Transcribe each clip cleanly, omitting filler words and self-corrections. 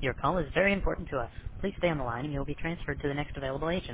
Your call is very important to us. Please stay on the line and you'll be transferred to the next available agent.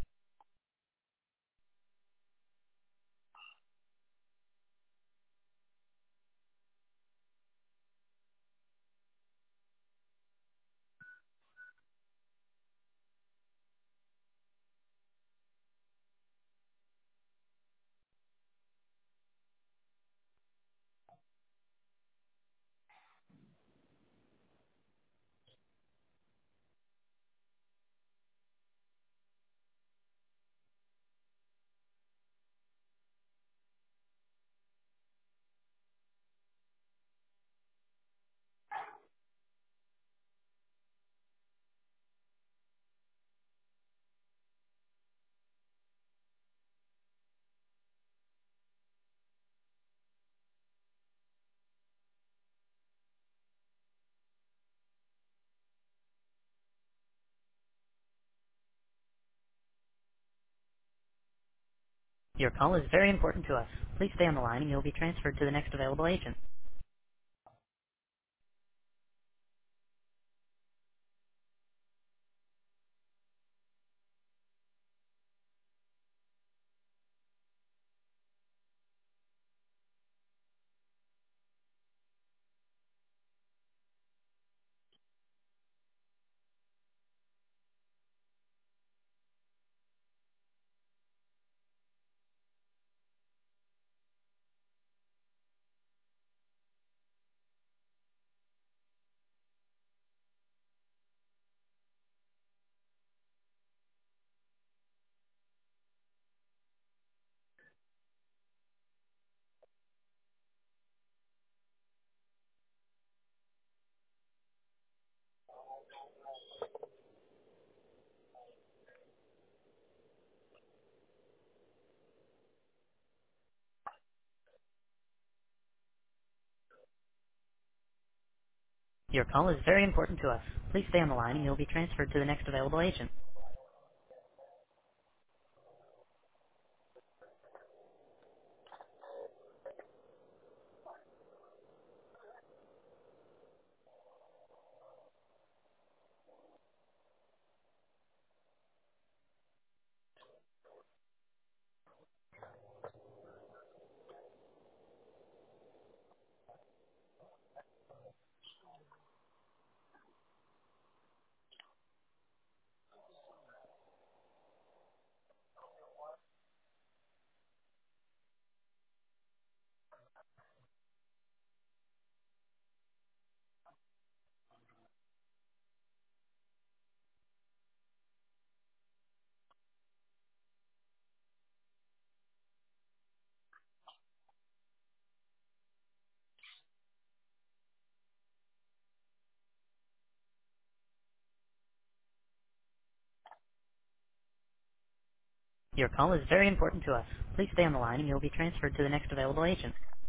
Your call is very important to us. Please stay on the line and you'll be transferred to the next available agent. Your call is very important to us. Please stay on the line and you'll be transferred to the next available agent. Your call is very important to us. Please stay on the line and you'll be transferred to the next available agent.